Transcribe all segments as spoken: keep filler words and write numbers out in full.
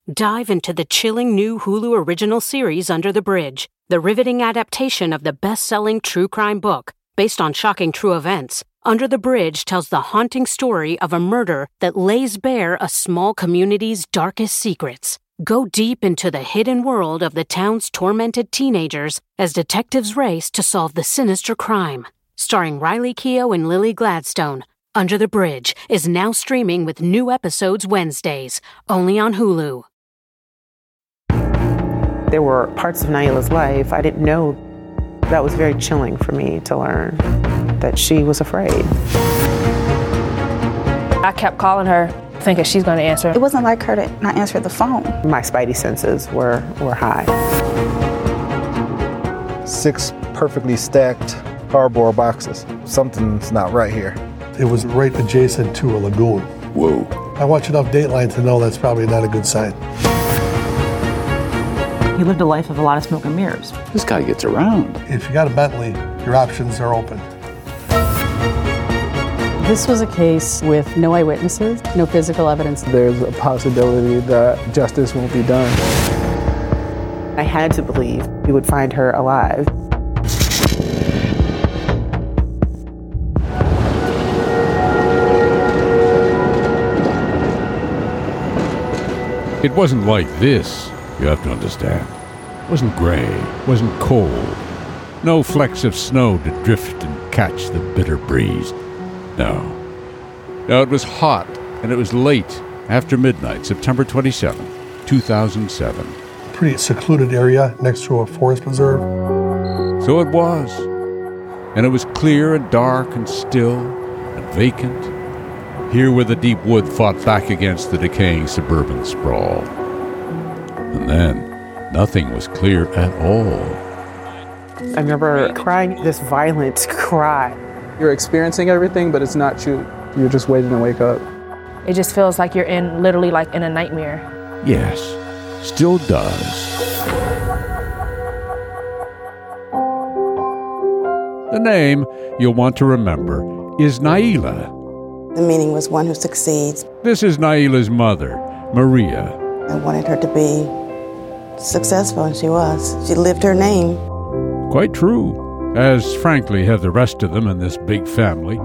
Dive into the chilling new Hulu original series Under the Bridge, the riveting adaptation of the best-selling true crime book based on shocking true events. Under the Bridge tells the haunting story of a murder that lays bare a small community's darkest secrets. Go deep into the hidden world of the town's tormented teenagers as detectives race to solve the sinister crime. Starring Riley Keough and Lily Gladstone, Under the Bridge is now streaming with new episodes Wednesdays, only on Hulu. There were parts of Naila's life I didn't know. That was very chilling for me to learn, that she was afraid. I kept calling her, thinking she's going to answer. It wasn't like her to not answer the phone. My spidey senses were, were high. Six perfectly stacked cardboard boxes. Something's not right here. It was right adjacent to a lagoon. Whoa. I watch enough Dateline to know that's probably not a good sign. He lived a life of a lot of smoke and mirrors. This guy gets around. If you got a Bentley, your options are open. This was a case with no eyewitnesses, no physical evidence. There's a possibility that justice won't be done. I had to believe we would find her alive. It wasn't like this, you have to understand. It wasn't gray, it wasn't cold. No flecks of snow to drift and catch the bitter breeze. No. No, it was hot, and it was late, after midnight, September twenty-seventh, two thousand seven. Pretty secluded area next to a forest preserve. So it was. And it was clear and dark and still and vacant. Here where the deep wood fought back against the decaying suburban sprawl. And then, nothing was clear at all. I remember crying this violent cry. You're experiencing everything, but it's not you. You're just waiting to wake up. It just feels like you're in, literally like in a nightmare. Yes, still does. The name you'll want to remember is Naila. The meaning was one who succeeds. This is Naila's mother, Maria. I wanted her to be successful, and she was. She lived her name. Quite true, as frankly have the rest of them in this big family.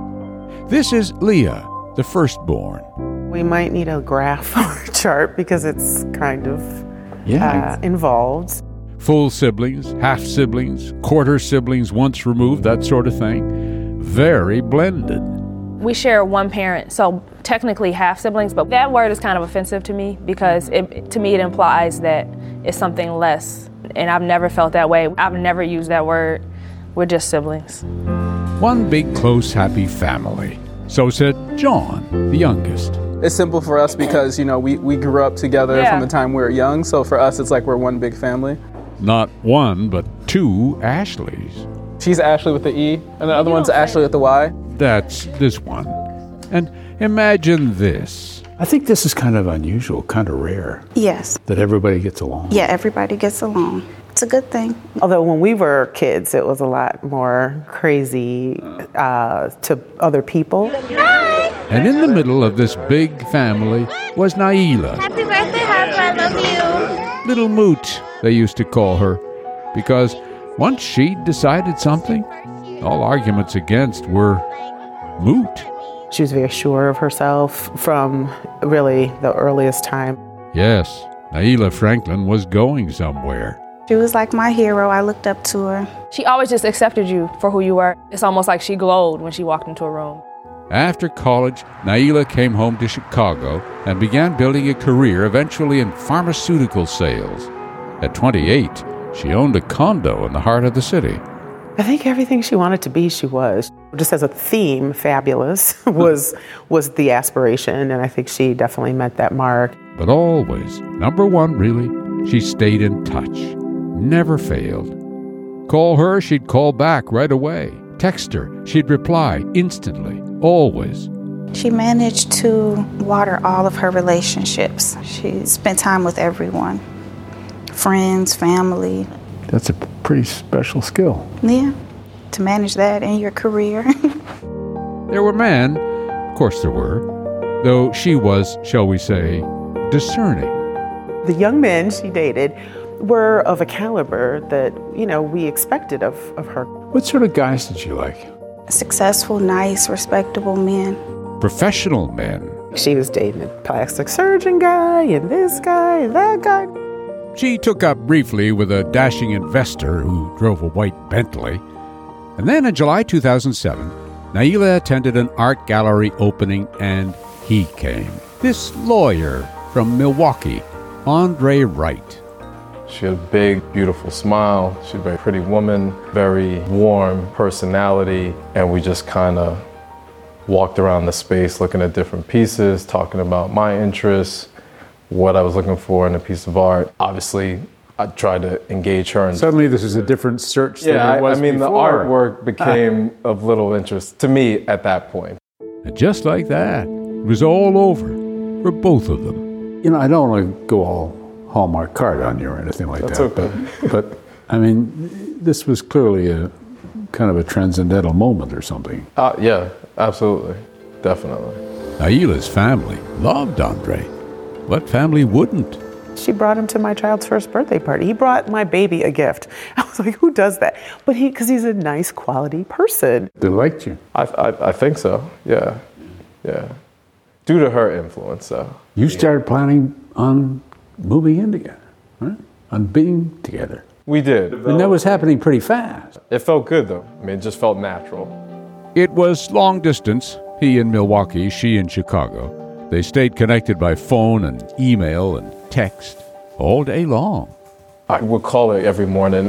This is Leah, the firstborn. We might need a graph or a chart because it's kind of yeah. uh, involved. Full siblings, half siblings, quarter siblings once removed, that sort of thing. Very blended. We share one parent, so technically half siblings, but that word is kind of offensive to me because it, to me it implies that it's something less, and I've never felt that way. I've never used that word. We're just siblings. One big, close, happy family. So said John, the youngest. It's simple for us because, you know, we, we grew up together yeah. from the time we were young, so for us it's like we're one big family. Not one, but two Ashleys. She's Ashley with the E, and the other one's Ashley with the Y. That's this one. And imagine this. I think this is kind of unusual, kind of rare. Yes. That everybody gets along. Yeah, everybody gets along. It's a good thing. Although when we were kids, it was a lot more crazy uh, to other people. Hi. And in the middle of this big family was Naila. Happy birthday, Harper, I love you. Little Moot, they used to call her, because once she'd decided something, all arguments against were moot. She was very sure of herself from really the earliest time. Yes, Naila Franklin was going somewhere. She was like my hero. I looked up to her. She always just accepted you for who you were. It's almost like she glowed when she walked into a room. After college, Naila came home to Chicago and began building a career eventually in pharmaceutical sales. At twenty-eight, she owned a condo in the heart of the city. I think everything she wanted to be, she was. Just as a theme, fabulous was was the aspiration, and I think she definitely met that mark. But always, number one really, she stayed in touch. Never failed. Call her, she'd call back right away. Text her, she'd reply instantly, always. She managed to water all of her relationships. She spent time with everyone. Friends, family. That's a pretty special skill. Yeah, to manage that in your career. There were men, of course there were, though she was, shall we say, discerning. The young men she dated were of a caliber that, you know, we expected of, of her. What sort of guys did she like? Successful, nice, respectable men. Professional men. She was dating a plastic surgeon guy and this guy and that guy. She took up briefly with a dashing investor who drove a white Bentley. And then in July two thousand seven, Naila attended an art gallery opening and he came. This lawyer from Milwaukee, Andre Wright. She had a big, beautiful smile. She was a very pretty woman, very warm personality, and we just kind of walked around the space looking at different pieces, talking about my interests, what I was looking for in a piece of art. Obviously, I tried to engage her. And suddenly this is a different search yeah, than it was I, I mean, before. The artwork became of little interest to me at that point. And just like that, it was all over for both of them. You know, I don't want to go all Hallmark card on you or anything like That's that. Okay. But, but, I mean, this was clearly a kind of a transcendental moment or something. Uh, yeah, absolutely. Definitely. Naila's family loved Andre. What family wouldn't? She brought him to my child's first birthday party. He brought my baby a gift. I was like, who does that? But he, because he's a nice, quality person. They liked you. I, I, I think so, yeah. Yeah. Due to her influence, though. You started planning on moving in together, right? On being together. We did. And that was happening pretty fast. It felt good, though. I mean, it just felt natural. It was long distance, he in Milwaukee, she in Chicago. They stayed connected by phone and email and text all day long. I would call her every morning.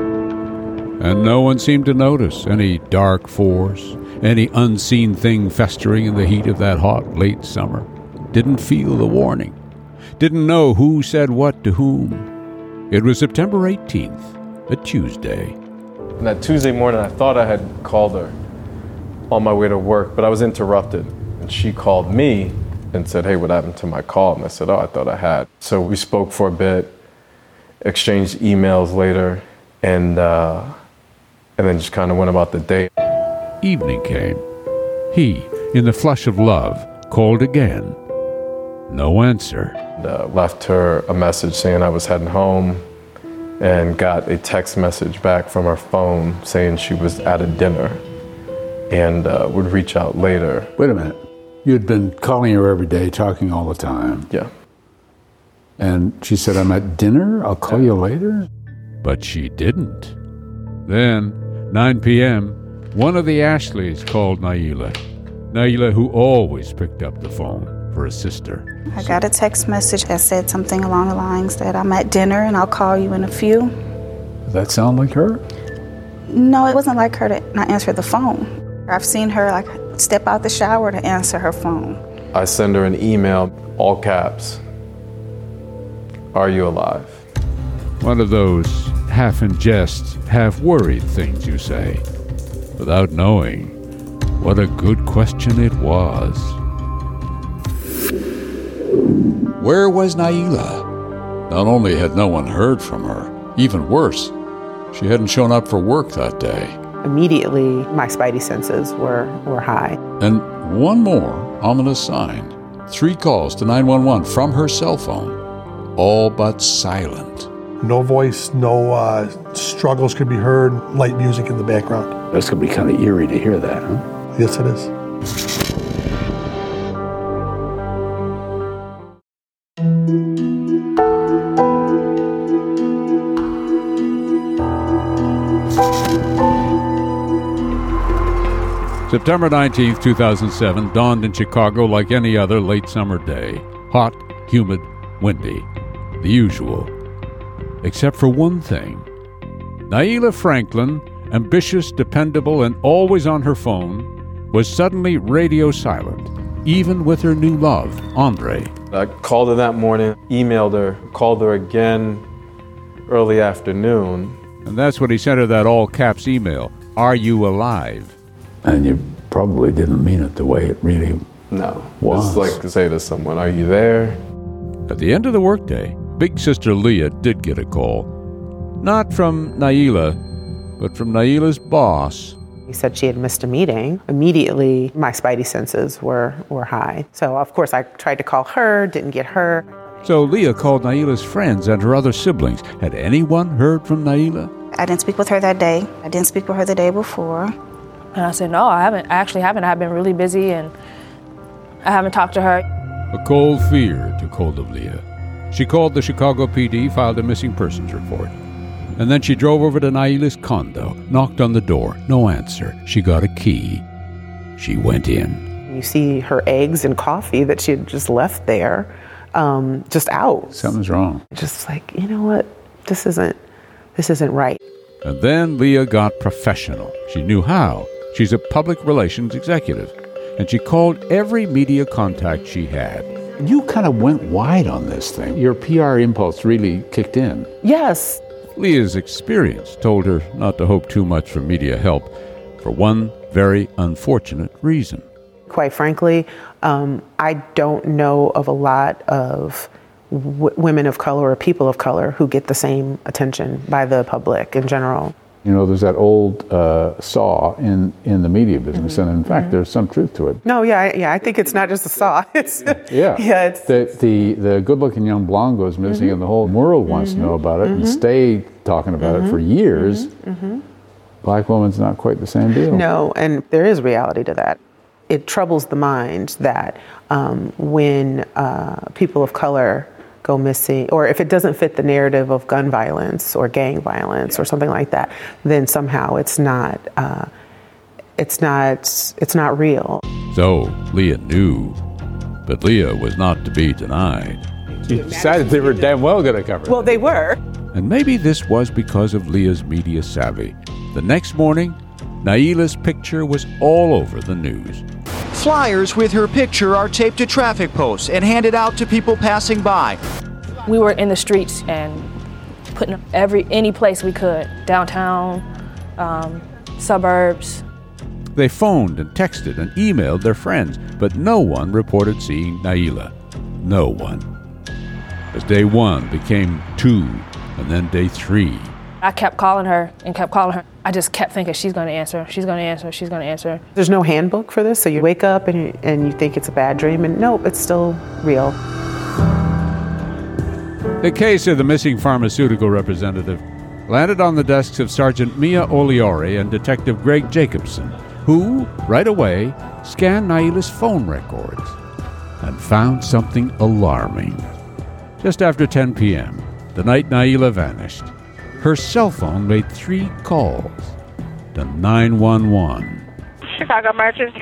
And no one seemed to notice any dark force, any unseen thing festering in the heat of that hot, late summer. Didn't feel the warning. Didn't know who said what to whom. It was September eighteenth, a Tuesday. And that Tuesday morning, I thought I had called her on my way to work, but I was interrupted. And she called me and said, hey, what happened to my call? And I said, oh, I thought I had. So we spoke for a bit, exchanged emails later, and uh, and then just kind of went about the day. Evening came. He, in the flush of love, called again. No answer. Uh, left her a message saying I was heading home and got a text message back from her phone saying she was at a dinner and uh, would reach out later. Wait a minute. You'd been calling her every day, talking all the time. Yeah. And she said, I'm at dinner, I'll call you later? But she didn't. Then, nine p.m., one of the Ashleys called Naila. Naila, who always picked up the phone for a sister. I got a text message that said something along the lines that I'm at dinner and I'll call you in a few. Does that sound like her? No, it wasn't like her to not answer the phone. I've seen her like step out the shower to answer her phone. I send her an email, all caps. Are you alive? One of those half in jest, half worried things you say, without knowing what a good question it was. Where was Naila? Not only had no one heard from her, even worse, she hadn't shown up for work that day. Immediately, my spidey senses were, were high. And one more ominous sign. Three calls to nine one one from her cell phone, all but silent. No voice, no uh, struggles could be heard, light music in the background. That's going to be kind of eerie to hear that, huh? Yes, it is. September nineteenth, two thousand seven dawned in Chicago like any other late summer day. Hot, humid, windy. The usual. Except for one thing. Naila Franklin, ambitious, dependable, and always on her phone, was suddenly radio silent, even with her new love, Andre. I called her that morning, emailed her, called her again early afternoon. And that's when he sent her that all-caps email, "Are you alive?" And you probably didn't mean it the way it really no, was. It's like to say to someone, are you there? At the end of the workday, Big Sister Leah did get a call. Not from Naila, but from Naila's boss. He said she had missed a meeting. Immediately, my spidey senses were, were high. So, of course, I tried to call her, didn't get her. So Leah called Naila's friends and her other siblings. Had anyone heard from Naila? I didn't speak with her that day. I didn't speak with her the day before. And I said, no, I haven't. I actually haven't. I've been really busy and I haven't talked to her. A cold fear took hold of Leah. She called the Chicago P D, filed a missing persons report. And then she drove over to Naila's condo, knocked on the door. No answer. She got a key. She went in. You see her eggs and coffee that she had just left there, um, just out. Something's wrong. Just like, you know what? This isn't, this isn't right. And then Leah got professional. She knew how. She's a public relations executive. And she called every media contact she had. You kind of went wide on this thing. Your P R impulse really kicked in. Yes. Leah's experience told her not to hope too much for media help for one very unfortunate reason. Quite frankly, um, I don't know of a lot of w- women of color or people of color who get the same attention by the public in general. You know, there's that old uh, saw in, in the media business, mm-hmm. and in fact, mm-hmm. there's some truth to it. No, yeah, I, yeah, I think it's not just a saw. It's yeah, yeah. It's the the, the good-looking young blonde goes missing, mm-hmm. and the whole world wants mm-hmm. to know about it mm-hmm. and stay talking about mm-hmm. it for years. Mm-hmm. Black woman's not quite the same deal. No, and there is reality to that. It troubles the mind that um, when uh, people of color go missing, or if it doesn't fit the narrative of gun violence or gang violence or something like that, then somehow it's not, uh, it's not, it's not real. So Leah knew, but Leah was not to be denied. She decided they were damn well going to cover it. Well, they were. And maybe this was because of Leah's media savvy. The next morning, Naila's picture was all over the news. Flyers with her picture are taped to traffic posts and handed out to people passing by. We were in the streets and putting every any place we could, downtown, um, suburbs. They phoned and texted and emailed their friends, but no one reported seeing Naila. No one. As day one became two, and then day three. I kept calling her and kept calling her. I just kept thinking she's going to answer, she's going to answer, she's going to answer. There's no handbook for this, so you wake up and you, and you think it's a bad dream, and nope, it's still real. The case of the missing pharmaceutical representative landed on the desks of Sergeant Mia Oliore and Detective Greg Jacobson, who, right away, scanned Naila's phone records and found something alarming. Just after ten p.m., the night Naila vanished, her cell phone made three calls to nine one one. Chicago Emergency.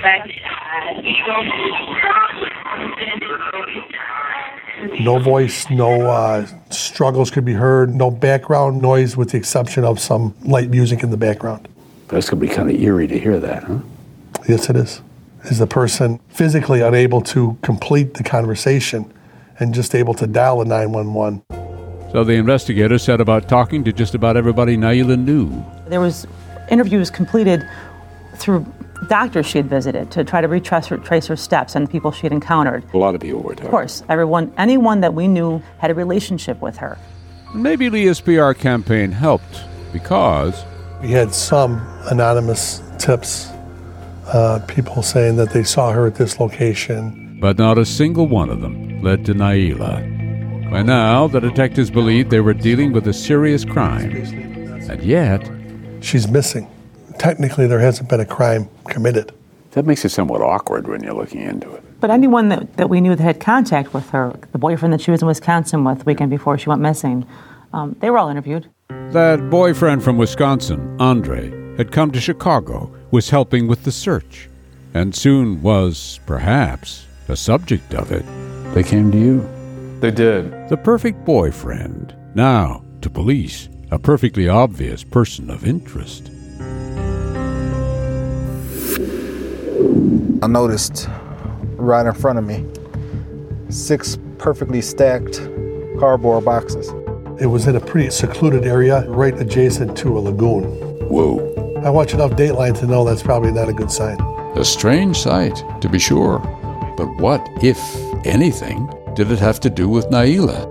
No voice, no uh, struggles could be heard, no background noise with the exception of some light music in the background. That's going to be kind of eerie to hear that, huh? Yes, it is. Is the person physically unable to complete the conversation and just able to dial a nine one one. So the investigators set about talking to just about everybody Naila knew. There was interviews completed through doctors she had visited to try to retrace her, trace her steps and people she had encountered. A lot of people were talking. Of course, everyone, anyone that we knew had a relationship with her. Maybe Leah's P R campaign helped because we had some anonymous tips, uh, people saying that they saw her at this location. But not a single one of them led to Naila. By now, the detectives believed they were dealing with a serious crime. And yet, she's missing. Technically, there hasn't been a crime committed. That makes it somewhat awkward when you're looking into it. But anyone that, that we knew that had contact with her, the boyfriend that she was in Wisconsin with the weekend before she went missing, um, they were all interviewed. That boyfriend from Wisconsin, Andre, had come to Chicago, was helping with the search, and soon was, perhaps, the subject of it. They came to you. They did. The perfect boyfriend. Now, to police, a perfectly obvious person of interest. I noticed right in front of me six perfectly stacked cardboard boxes. It was in a pretty secluded area right adjacent to a lagoon. Whoa. I watch enough Dateline to know that's probably not a good sign. A strange sight, to be sure. But what, if anything, did it have to do with Naila?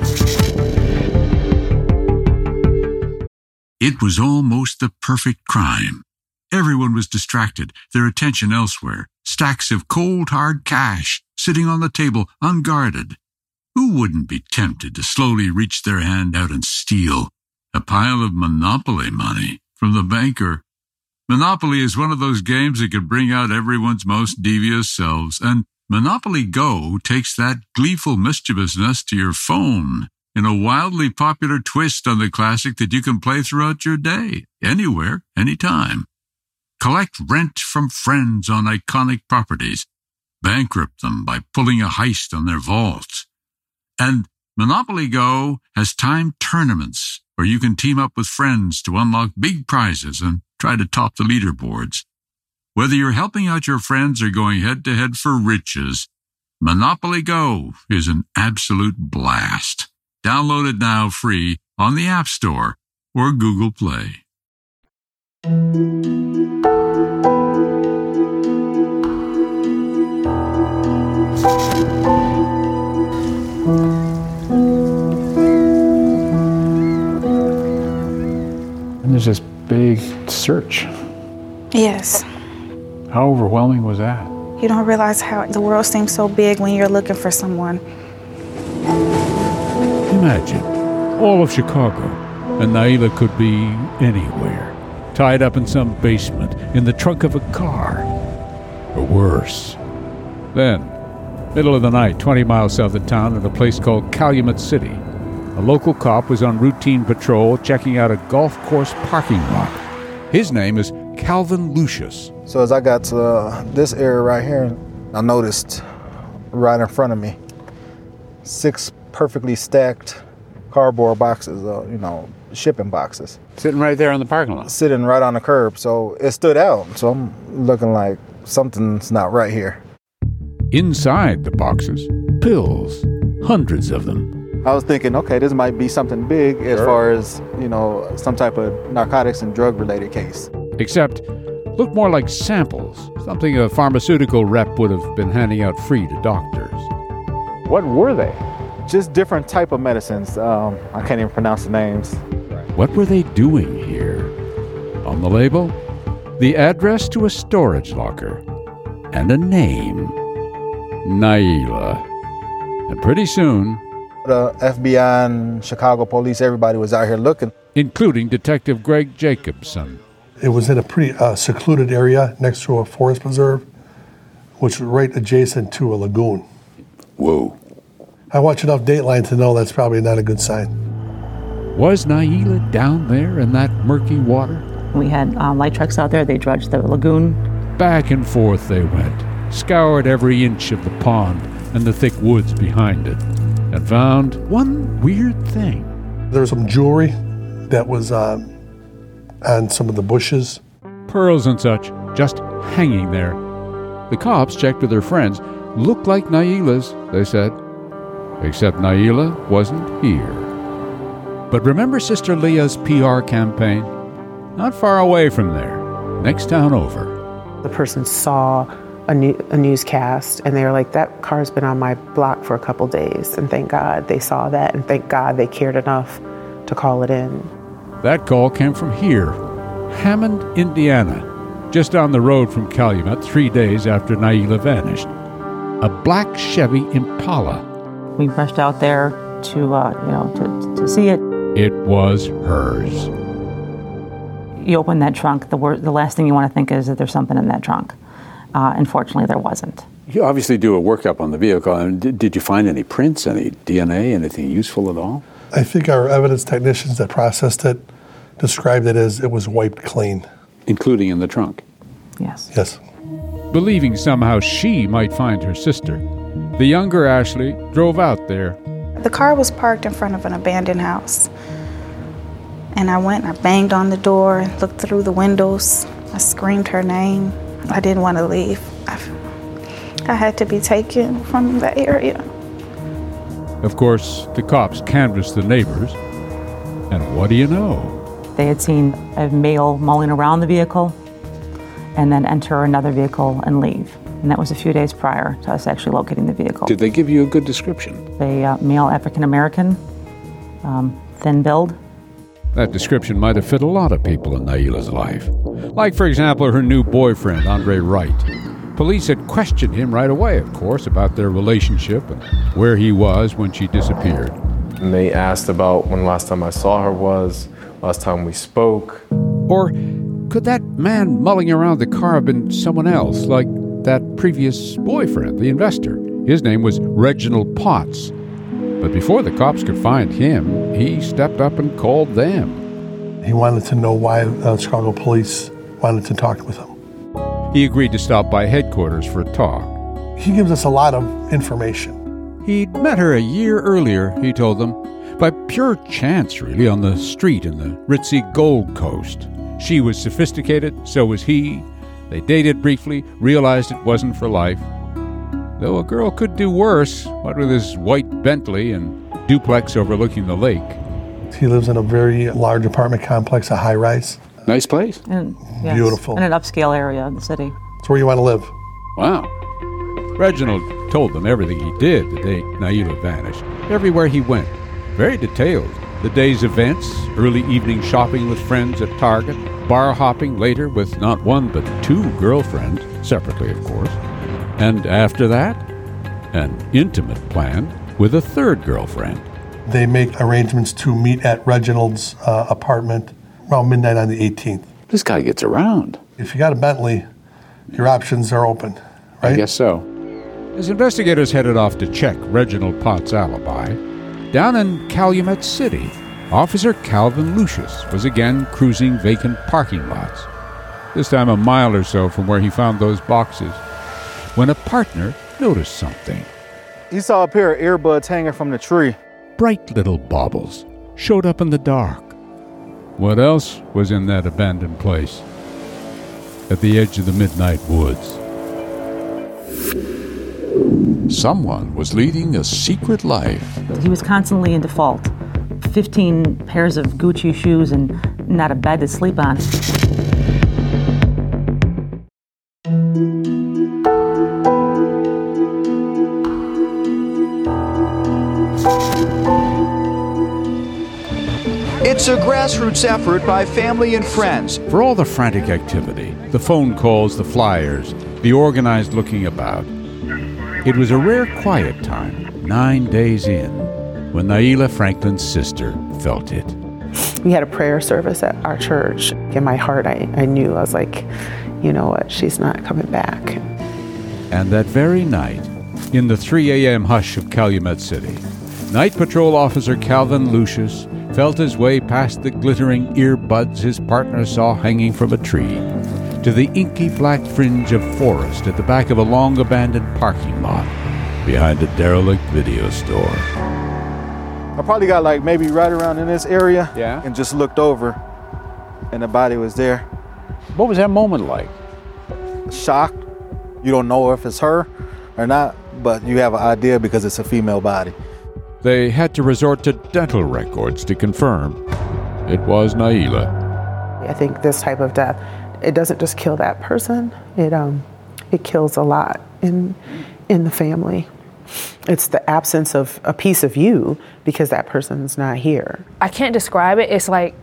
It was almost the perfect crime. Everyone was distracted, their attention elsewhere. Stacks of cold, hard cash sitting on the table, unguarded. Who wouldn't be tempted to slowly reach their hand out and steal a pile of Monopoly money from the banker? Monopoly is one of those games that can bring out everyone's most devious selves, and Monopoly Go takes that gleeful mischievousness to your phone in a wildly popular twist on the classic that you can play throughout your day, anywhere, anytime. Collect rent from friends on iconic properties. Bankrupt them by pulling a heist on their vaults. And Monopoly Go has timed tournaments where you can team up with friends to unlock big prizes and try to top the leaderboards. Whether you're helping out your friends or going head-to-head for riches, Monopoly Go is an absolute blast. Download it now free on the App Store or Google Play. And there's this big search. Yes. How overwhelming was that? You don't realize how the world seems so big when you're looking for someone. Imagine all of Chicago, and Naila could be anywhere, tied up in some basement, in the trunk of a car, or worse. Then, middle of the night, twenty miles south of town at a place called Calumet City, a local cop was on routine patrol checking out a golf course parking lot. His name is Calvin Lucius. So as I got to uh, this area right here, I noticed right in front of me six perfectly stacked cardboard boxes, uh, you know, shipping boxes. Sitting right there on the parking lot? Sitting right on the curb. So it stood out. So I'm looking like something's not right here. Inside the boxes, pills, hundreds of them. I was thinking, okay, this might be something big as Sure. far as, you know, some type of narcotics and drug-related case. Except, looked more like samples, something a pharmaceutical rep would have been handing out free to doctors. What were they? Just different type of medicines. Um, I can't even pronounce the names. What were they doing here? On the label, the address to a storage locker, and a name, Naila. And pretty soon, The F B I and Chicago police, everybody was out here looking. Including Detective Greg Jacobson. It was in a pretty uh, secluded area next to a forest preserve, which was right adjacent to a lagoon. Whoa. I watch enough Dateline to know that's probably not a good sign. Was Naila down there in that murky water? We had um, light trucks out there. They dredged the lagoon. Back and forth they went, scoured every inch of the pond and the thick woods behind it, and found one weird thing. There was some jewelry that was uh, on some of the bushes. Pearls and such, just hanging there. The cops checked with their friends. Looked like Naila's, they said. Except Naila wasn't here. But remember Sister Leah's P R campaign? Not far away from there, next town over. The person saw a, new, a newscast and they were like, that car's been on my block for a couple days. And thank God they saw that, and thank God they cared enough to call it in. That call came from here, Hammond, Indiana, just down the road from Calumet, three days after Naila vanished. A black Chevy Impala. We rushed out there to, uh, you know, to, to see it. It was hers. You open that trunk, the, wor- the last thing you want to think is that there's something in that trunk. Uh, unfortunately, there wasn't. You obviously do a workup on the vehicle. And did, did you find any prints, any D N A, anything useful at all? I think our evidence technicians that processed it described it as it was wiped clean. Including in the trunk? Yes. Yes. Believing somehow she might find her sister, the younger Ashley drove out there. The car was parked in front of an abandoned house. And I went and I banged on the door and looked through the windows. I screamed her name. I didn't want to leave. I, I had to be taken from the area. Of course, the cops canvassed the neighbors, and what do you know? They had seen a male mulling around the vehicle and then enter another vehicle and leave. And that was a few days prior to us actually locating the vehicle. Did they give you a good description? A uh, male African-American, um, thin build. That description might have fit a lot of people in Naila's life. Like, for example, her new boyfriend, Andre Wright. Police had questioned him right away, of course, about their relationship and where he was when she disappeared. And they asked about when last time I saw her was, last time we spoke. Or could that man mulling around the car have been someone else, like that previous boyfriend, the investor? His name was Reginald Potts. But before the cops could find him, he stepped up and called them. He wanted to know why uh, Chicago police wanted to talk with him. He agreed to stop by headquarters for a talk. He gives us a lot of information. He'd met her a year earlier, he told them, by pure chance, really, on the street in the ritzy Gold Coast. She was sophisticated, so was he. They dated briefly, realized it wasn't for life. Though a girl could do worse, what with his white Bentley and duplex overlooking the lake. He lives in a very large apartment complex, a high-rise. Nice place. And, yes, Beautiful. In an upscale area of the city. It's where you want to live. Wow. Reginald told them everything he did the day Naila vanished, everywhere he went. Very detailed. The day's events, early evening shopping with friends at Target, bar hopping later with not one but two girlfriends, separately of course. And after that, an intimate plan with a third girlfriend. They make arrangements to meet at Reginald's uh, apartment around midnight on the eighteenth. This guy gets around. If you got a Bentley, your options are open, right? I guess so. As investigators headed off to check Reginald Potts' alibi, down in Calumet City, Officer Calvin Lucius was again cruising vacant parking lots, this time a mile or so from where he found those boxes, when a partner noticed something. He saw a pair of earbuds hanging from the tree. Bright little baubles showed up in the dark. What else was in that abandoned place? At the edge of the midnight woods. Someone was leading a secret life. He was constantly in default. fifteen pairs of Gucci shoes and not a bed to sleep on. It's a grassroots effort by family and friends. For all the frantic activity, the phone calls, the flyers, the organized looking about, it was a rare quiet time, nine days in, when Naila Franklin's sister felt it. We had a prayer service at our church. In my heart, I, I knew, I was like, you know what, she's not coming back. And that very night, in the three a.m. hush of Calumet City, Night Patrol Officer Calvin Lucius felt his way past the glittering earbuds his partner saw hanging from a tree to the inky black fringe of forest at the back of a long-abandoned parking lot behind a derelict video store. I probably got like maybe right around in this area, yeah, and just looked over, and the body was there. What was that moment like? Shocked. You don't know if it's her or not, but you have an idea because it's a female body. They had to resort to dental records to confirm it was Naila. I think this type of death, it doesn't just kill that person, it um, it kills a lot in in the family. It's the absence of a piece of you because that person's not here. I can't describe it. It's like,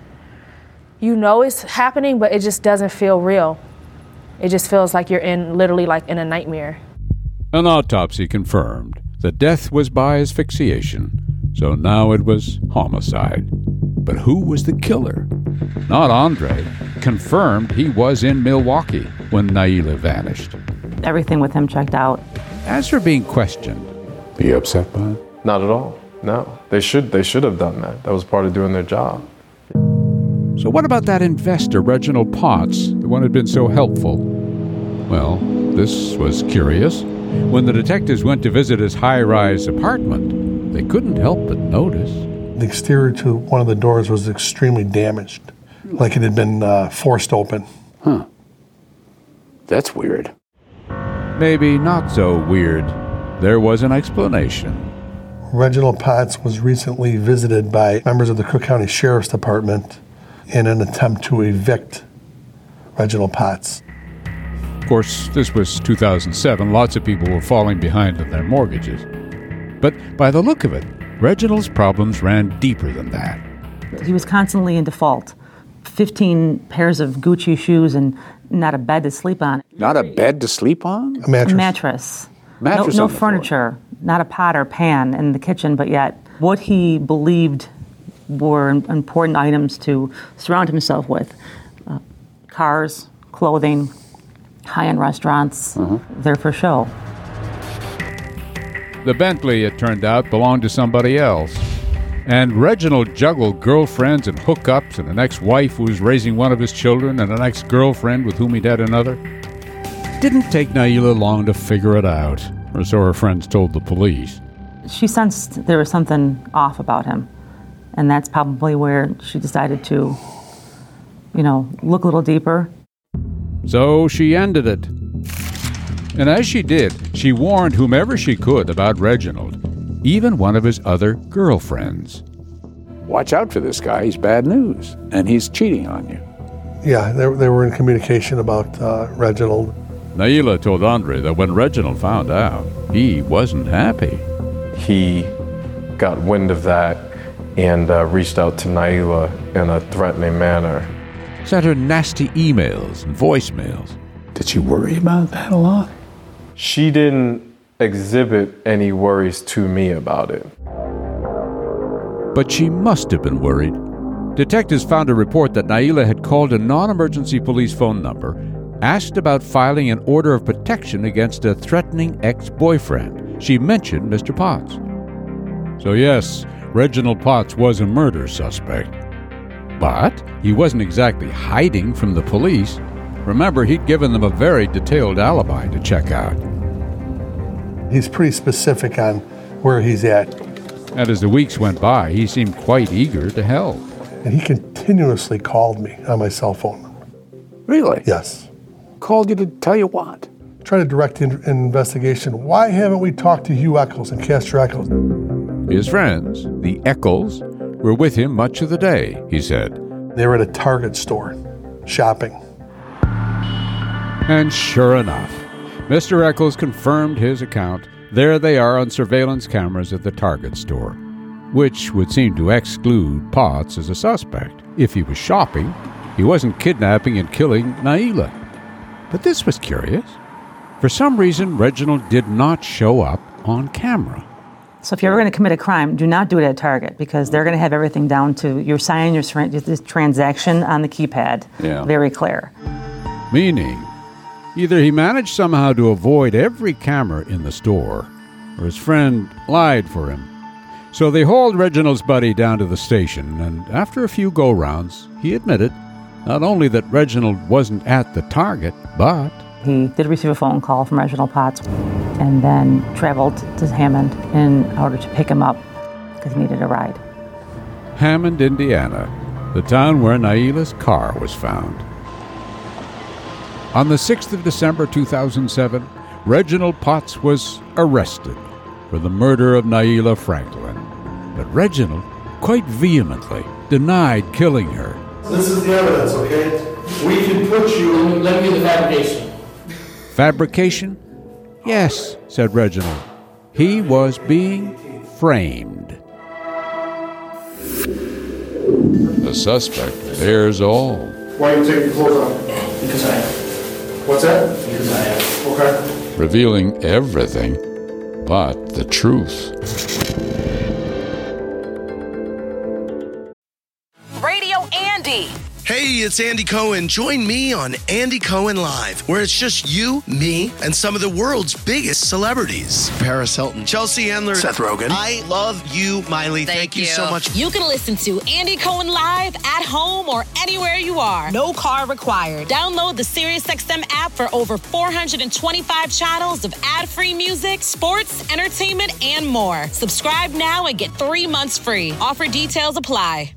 you know it's happening, but it just doesn't feel real. It just feels like you're in, literally like in a nightmare. An autopsy confirmed the death was by asphyxiation, so now it was homicide. But who was the killer? Not Andre. Confirmed he was in Milwaukee when Naila vanished. Everything with him checked out. As for being questioned, are you upset by it? Not at all. No. They should they should have done that. That was part of doing their job. So what about that investor, Reginald Potts, the one who'd been so helpful? Well, this was curious. When the detectives went to visit his high-rise apartment, they couldn't help but notice. The exterior to one of the doors was extremely damaged, like it had been uh, forced open. Huh. That's weird. Maybe not so weird. There was an explanation. Reginald Potts was recently visited by members of the Cook County Sheriff's Department in an attempt to evict Reginald Potts. Of course, this was two thousand seven. Lots of people were falling behind on their mortgages. But by the look of it, Reginald's problems ran deeper than that. He was constantly in default. fifteen pairs of Gucci shoes and not a bed to sleep on. Not a bed to sleep on? A mattress. A mattress. Mattress no on no the furniture, not a pot or pan in the kitchen, but yet what he believed were important items to surround himself with. Uh, cars, clothing, high-end restaurants, uh-huh. they're for show. The Bentley, it turned out, belonged to somebody else. And Reginald juggled girlfriends and hookups and an ex-wife who was raising one of his children and an ex-girlfriend with whom he'd had another. Didn't take Naila long to figure it out, or so her friends told the police. She sensed there was something off about him, and that's probably where she decided to, you know, look a little deeper. So she ended it. And as she did, she warned whomever she could about Reginald, even one of his other girlfriends. Watch out for this guy. He's bad news, and he's cheating on you. Yeah, they, they were in communication about uh, Reginald. Naila told Andre that when Reginald found out, he wasn't happy. He got wind of that and uh, reached out to Naila in a threatening manner. Sent her nasty emails and voicemails. Did she worry about that a lot? She didn't exhibit any worries to me about it. But she must have been worried. Detectives found a report that Naila had called a non-emergency police phone number, asked about filing an order of protection against a threatening ex-boyfriend. She mentioned Mister Potts. So yes, Reginald Potts was a murder suspect. But he wasn't exactly hiding from the police. Remember, he'd given them a very detailed alibi to check out. He's pretty specific on where he's at. And as the weeks went by, he seemed quite eager to help. And he continuously called me on my cell phone. Really? Yes. Called you to tell you what? Try to direct the in- investigation. Why haven't we talked to Hugh Eccles and Castor Eccles? His friends, the Eccles, were with him much of the day, he said. They were at a Target store, shopping. And sure enough, Mister Eccles confirmed his account. There they are on surveillance cameras at the Target store, which would seem to exclude Potts as a suspect. If he was shopping, he wasn't kidnapping and killing Naila. But this was curious. For some reason, Reginald did not show up on camera. So if you're ever going to commit a crime, do not do it at Target, because they're going to have everything down to your sign, your transaction on the keypad. Yeah. Very clear. Meaning, either he managed somehow to avoid every camera in the store, or his friend lied for him. So they hauled Reginald's buddy down to the station, and after a few go-rounds, he admitted not only that Reginald wasn't at the Target, but he did receive a phone call from Reginald Potts and then traveled to Hammond in order to pick him up because he needed a ride. Hammond, Indiana, the town where Naila's car was found. On the sixth of December two thousand seven, Reginald Potts was arrested for the murder of Naila Franklin. But Reginald quite vehemently denied killing her. This is the evidence, okay? We can put you... Let me get the fabrication. Fabrication? Yes, said Reginald. He was being framed. The suspect bears all. Why are you taking your clothes off? Because I am. What's that? Because I am. Okay. Revealing everything but the truth. Radio Andy. Hey, it's Andy Cohen. Join me on Andy Cohen Live, where it's just you, me, and some of the world's biggest celebrities. Paris Hilton, Chelsea Handler, Seth Rogen. I love you, Miley. Thank, Thank you. you so much. You can listen to Andy Cohen Live at home or anywhere you are. No car required. Download the SiriusXM app for over four hundred twenty-five channels of ad-free music, sports, entertainment, and more. Subscribe now and get three months free. Offer details apply.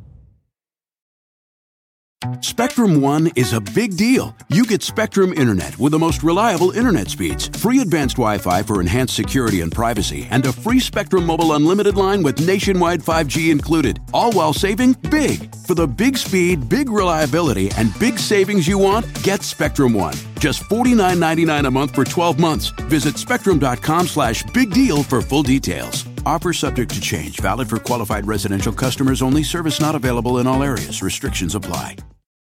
Spectrum One is a big deal. You get Spectrum Internet with the most reliable internet speeds, free advanced Wi-Fi for enhanced security and privacy, and a free Spectrum Mobile Unlimited line with nationwide five G included, all while saving big. For the big speed, big reliability, and big savings you want, get Spectrum One. Just forty-nine ninety-nine a month for twelve months. Visit spectrum.com slash big deal for full details. Offer subject to change. Valid for qualified residential customers only. Service not available in all areas. Restrictions apply.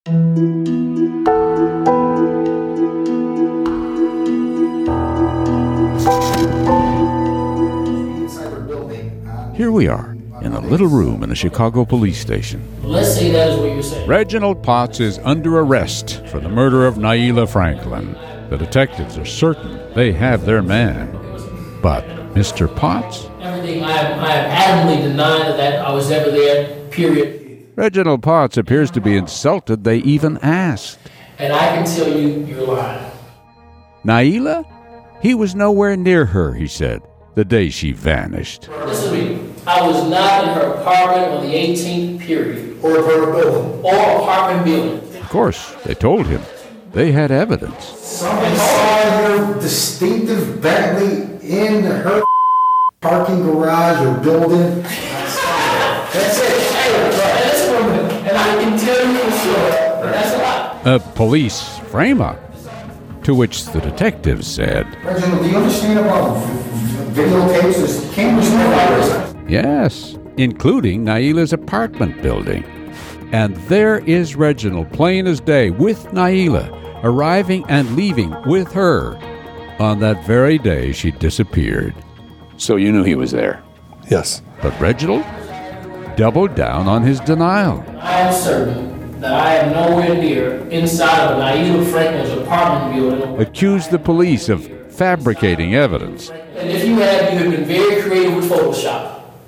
Here we are, in a little room in a Chicago police station. Let's say that is what you're saying. Reginald Potts is under arrest for the murder of Naila Franklin. The detectives are certain they have their man. But Mister Potts? Everything I have, I have adamantly denied that I was ever there, period. Reginald Potts appears to be insulted they even asked. And I can tell you, you're lying. Naila? He was nowhere near her, he said, the day she vanished. Listen to me. I was not in her apartment on the eighteenth, period. Or her building. Or apartment building. Of course, they told him. They had evidence. Someone saw her distinctive Bentley in her parking garage or building. That's it. Hey, that's a woman. And I can tell you for sure that that's a lot. A police frame-up, to which the detectives said, Reginald, do you understand about videotapes? There's cameras everywhere. Yes, including Naila's apartment building. And there is Reginald, plain as day, with Naila, arriving and leaving with her on that very day she disappeared. So you knew he was there? Yes. But Reginald doubled down on his denial. I am certain that I am nowhere near inside of Naila Franklin's apartment building. Accused the police of fabricating evidence. And if you have, you have been very creative with Photoshop.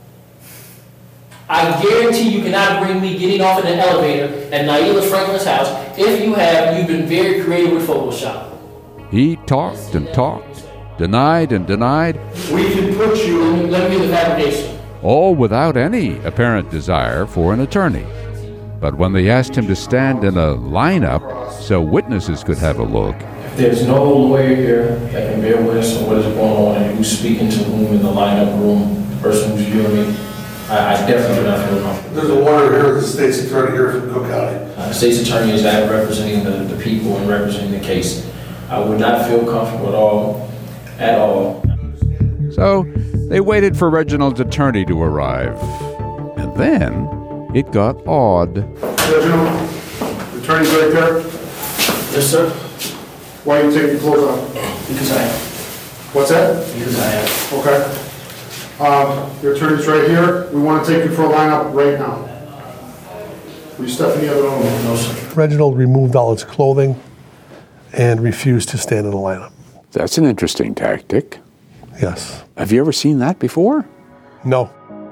I guarantee you cannot bring me getting off in an elevator at Naila Franklin's house. If you have, you've been very creative with Photoshop. He talked and talked, denied and denied. We can put you, let me, let me get the fabrication. All without any apparent desire for an attorney. But when they asked him to stand in a lineup so witnesses could have a look, if there's no lawyer here that can bear witness on what is going on and who's speaking to whom in the lineup room, the person who's viewing me, I, I definitely do not feel comfortable. There's a lawyer here, the state's attorney here from Cook County. Uh, the state's attorney is out representing the, the people and representing the case. I would not feel comfortable at all, at all. So they waited for Reginald's attorney to arrive. And then it got odd. Reginald, the attorney's right there. Yes, sir. Why are you taking your clothes off? Because I am. What's that? Because I am. Okay. Um, your attorney's right here. We want to take you for a lineup right now. Will you step in the other room? No, sir. Reginald removed all his clothing and refused to stand in the lineup. That's an interesting tactic. Yes. Have you ever seen that before? No.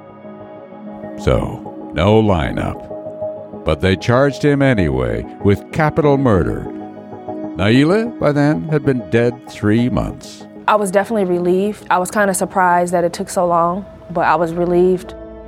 So, no lineup. But they charged him anyway with capital murder. Naila, by then, had been dead three months. I was definitely relieved. I was kind of surprised that it took so long, but I was relieved.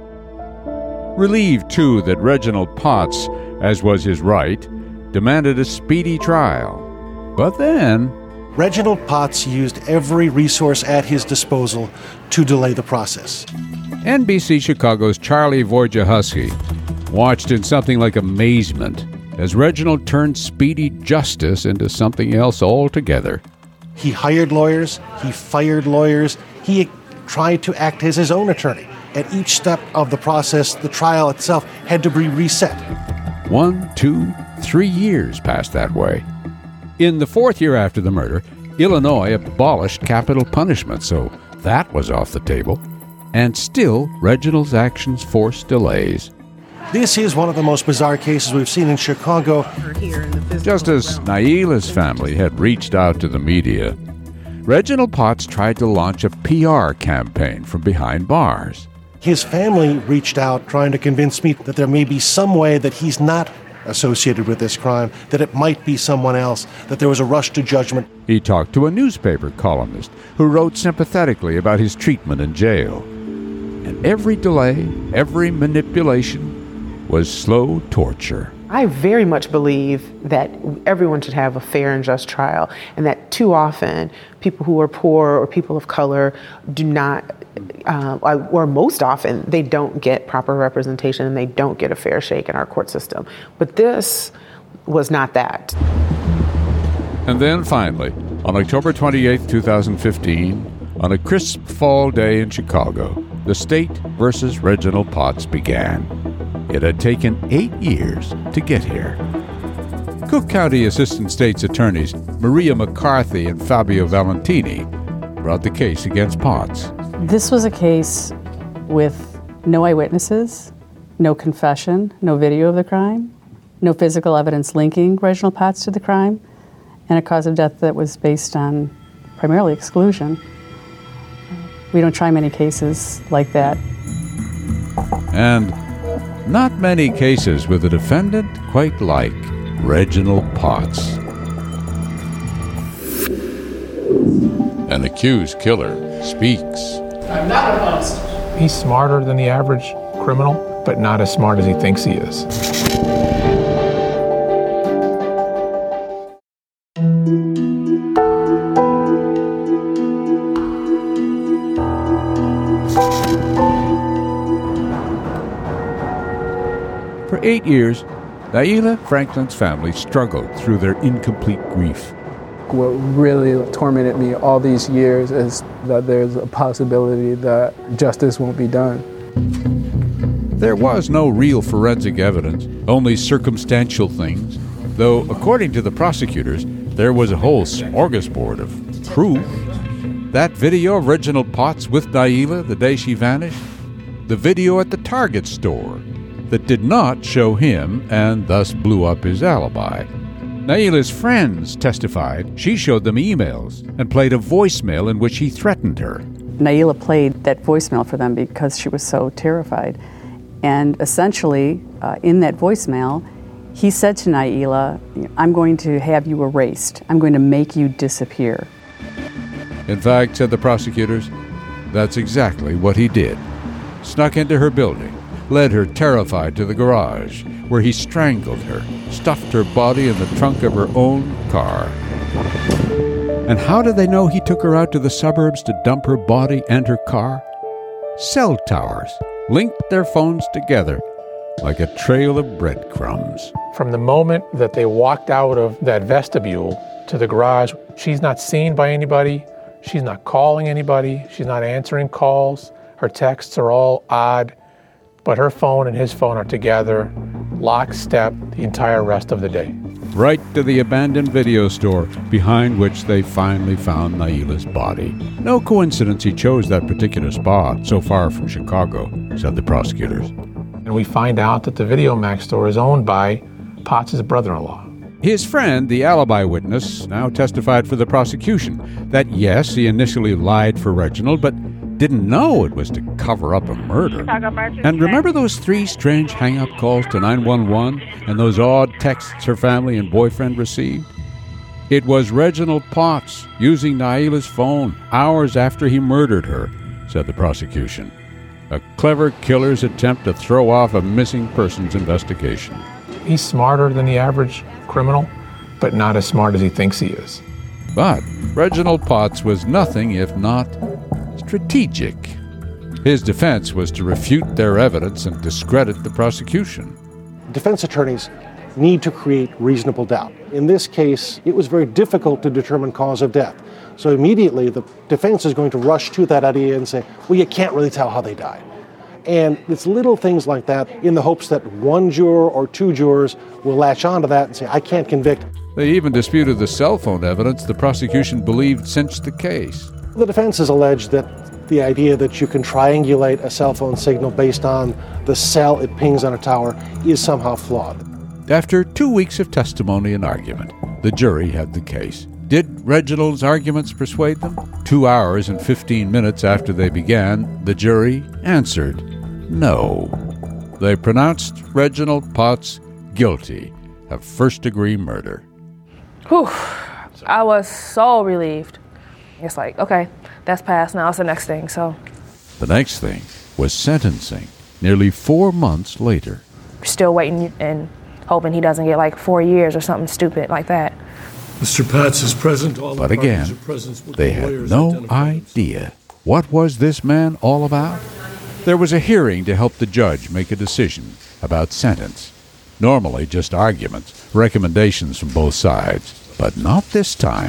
Relieved, too, that Reginald Potts, as was his right, demanded a speedy trial. But then... Reginald Potts used every resource at his disposal to delay the process. N B C Chicago's Charlie Wojciechowski watched in something like amazement as Reginald turned speedy justice into something else altogether. He hired lawyers, he fired lawyers, he tried to act as his own attorney. At each step of the process, the trial itself had to be reset. One, two, three years passed that way. In the fourth year after the murder, Illinois abolished capital punishment, so that was off the table. And still, Reginald's actions forced delays. This is one of the most bizarre cases we've seen in Chicago. Just as Naila's family had reached out to the media, Reginald Potts tried to launch a P R campaign from behind bars. His family reached out trying to convince me that there may be some way that he's not associated with this crime, that it might be someone else, that there was a rush to judgment. He talked to a newspaper columnist who wrote sympathetically about his treatment in jail. And every delay, every manipulation was slow torture. I very much believe that everyone should have a fair and just trial, and that too often people who are poor or people of color do not, uh, or most often, they don't get proper representation and they don't get a fair shake in our court system. But this was not that. And then finally, on October twenty-eighth, twenty fifteen, on a crisp fall day in Chicago, the state versus Reginald Potts began. It had taken eight years to get here. Cook County Assistant State's Attorneys Maria McCarthy and Fabio Valentini brought the case against Potts. This was a case with no eyewitnesses, no confession, no video of the crime, no physical evidence linking Reginald Potts to the crime, and a cause of death that was based on primarily exclusion. We don't try many cases like that. And not many cases with a defendant quite like Reginald Potts. An accused killer speaks. I'm not a monster. He's smarter than the average criminal, but not as smart as he thinks he is. For eight years, Naila Franklin's family struggled through their incomplete grief. What really tormented me all these years is that there's a possibility that justice won't be done. There was no real forensic evidence, only circumstantial things, though according to the prosecutors, there was a whole smorgasbord of proof. That video of Reginald Potts with Naila the day she vanished, the video at the Target store that did not show him and thus blew up his alibi. Naila's friends testified she showed them emails and played a voicemail in which he threatened her. Naila played that voicemail for them because she was so terrified. And essentially, uh, in that voicemail, he said to Naila, I'm going to have you erased. I'm going to make you disappear. In fact, said the prosecutors, that's exactly what he did. Snuck into her building, led her terrified to the garage, where he strangled her, stuffed her body in the trunk of her own car. And how did they know he took her out to the suburbs to dump her body and her car? Cell towers linked their phones together like a trail of breadcrumbs. From the moment that they walked out of that vestibule to the garage, she's not seen by anybody. She's not calling anybody. She's not answering calls. Her texts are all odd. But her phone and his phone are together, lockstep, the entire rest of the day. Right to the abandoned video store behind which they finally found Naila's body. No coincidence he chose that particular spot so far from Chicago, said the prosecutors. And we find out that the VideoMax store is owned by Potts' brother-in-law. His friend, the alibi witness, now testified for the prosecution that yes, he initially lied for Reginald, but didn't know it was to cover up a murder. And remember those three strange hang-up calls to nine one one and those odd texts her family and boyfriend received? It was Reginald Potts using Naila's phone hours after he murdered her, said the prosecution. A clever killer's attempt to throw off a missing persons investigation. He's smarter than the average criminal, but not as smart as he thinks he is. But Reginald Potts was nothing if not strategic. His defense was to refute their evidence and discredit the prosecution. Defense attorneys need to create reasonable doubt. In this case, it was very difficult to determine cause of death. So immediately the defense is going to rush to that idea and say, well, you can't really tell how they died. And it's little things like that in the hopes that one juror or two jurors will latch onto that and say, I can't convict. They even disputed the cell phone evidence the prosecution believed cinched the case. The defense has alleged that the idea that you can triangulate a cell phone signal based on the cell it pings on a tower is somehow flawed. After two weeks of testimony and argument, the jury had the case. Did Reginald's arguments persuade them? Two hours and fifteen minutes after they began, the jury answered no. They pronounced Reginald Potts guilty of first-degree murder. Whew. I was so relieved. It's like, okay, that's passed. Now it's the next thing, so. The next thing was sentencing, nearly four months later. Still waiting and hoping he doesn't get like four years or something stupid like that. Mister Potts is present. All but the again, are present with they the had no idea. What was this man all about? There was a hearing to help the judge make a decision about sentence. Normally just arguments, recommendations from both sides, but not this time.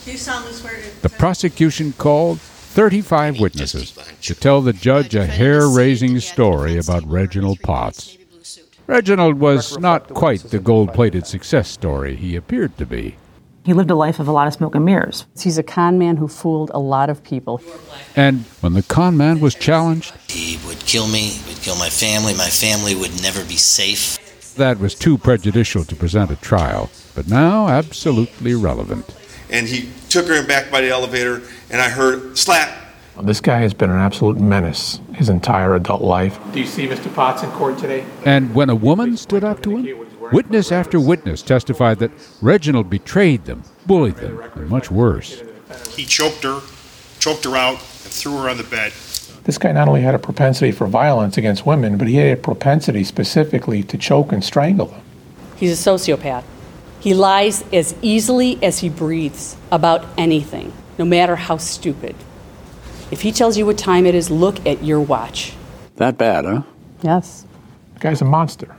The prosecution called thirty-five witnesses to tell the judge a hair-raising story about Reginald Potts. Reginald was not quite the gold-plated success story he appeared to be. He lived a life of a lot of smoke and mirrors. He's a con man who fooled a lot of people. And when the con man was challenged, he would kill me, he would kill my family, my family would never be safe. That was too prejudicial to present at trial, but now absolutely relevant. And he took her back by the elevator, and I heard slap. This guy has been an absolute menace his entire adult life. Do you see Mister Potts in court today? And when a woman stood up to him, witness after witness testified that Reginald betrayed them, bullied them, and much worse. He choked her, choked her out, and threw her on the bed. This guy not only had a propensity for violence against women, but he had a propensity specifically to choke and strangle them. He's a sociopath. He lies as easily as he breathes about anything, no matter how stupid. If he tells you what time it is, look at your watch. That bad, huh? Yes. The guy's a monster.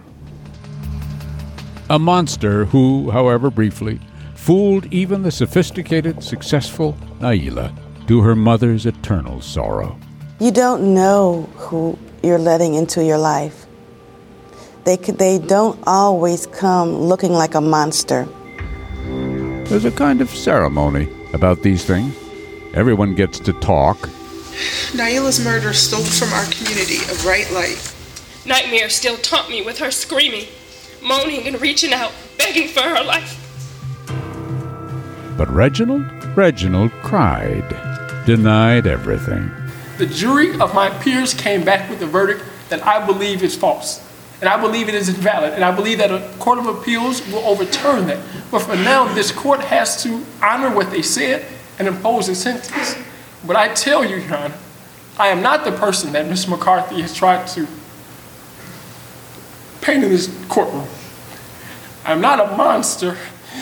A monster who, however briefly, fooled even the sophisticated, successful Naila to her mother's eternal sorrow. You don't know who you're letting into your life. They, they don't always come looking like a monster. There's a kind of ceremony about these things. Everyone gets to talk. Naila's murder stole from our community a bright light. Nightmares still taunt me with her screaming, moaning and reaching out, begging for her life. But Reginald? Reginald cried, denied everything. The jury of my peers came back with a verdict that I believe is false. And I believe it is invalid. And I believe that a court of appeals will overturn that. But for now, this court has to honor what they said and impose a sentence. But I tell you, Your Honor, I am not the person that Mister McCarthy has tried to paint in this courtroom. I'm not a monster.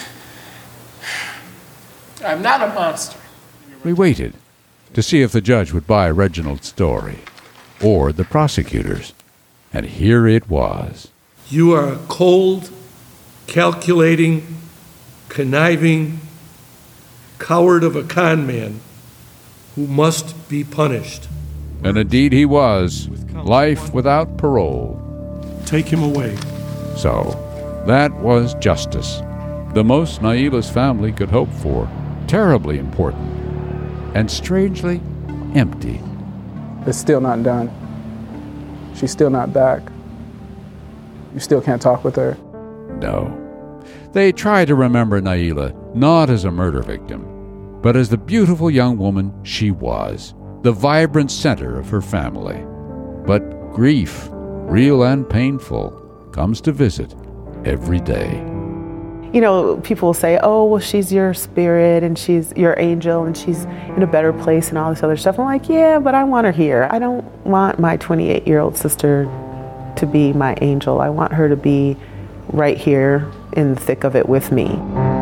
I'm not a monster. We waited to see if the judge would buy Reginald's story, or the prosecutors. And here it was. You are a cold, calculating, conniving coward of a con man who must be punished. And indeed he was. Life without parole. Take him away. So, that was justice. The most Naila's family could hope for. Terribly important. And strangely empty. It's still not done. She's still not back. You still can't talk with her. No. They try to remember Naila not as a murder victim, but as the beautiful young woman she was, the vibrant center of her family. But grief, real and painful, comes to visit every day. You know, people will say, oh, well, she's your spirit and she's your angel and she's in a better place and all this other stuff. I'm like, yeah, but I want her here. I don't want my twenty-eight-year-old sister to be my angel. I want her to be right here in the thick of it with me.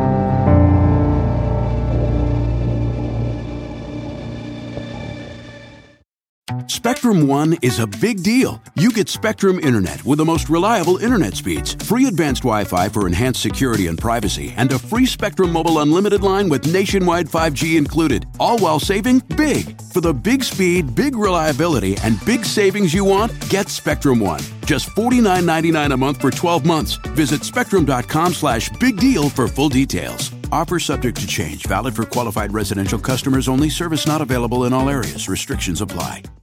Spectrum One is a big deal. You get Spectrum Internet with the most reliable internet speeds, free advanced Wi-Fi for enhanced security and privacy, and a free Spectrum Mobile unlimited line with nationwide five G included, all while saving big. For the big speed, big reliability, and big savings you want, get Spectrum One. Just forty-nine ninety-nine a month for twelve months. Visit spectrum.com slash big deal for full details. Offer subject to change. Valid for qualified residential customers only. Service not available in all areas. Restrictions apply.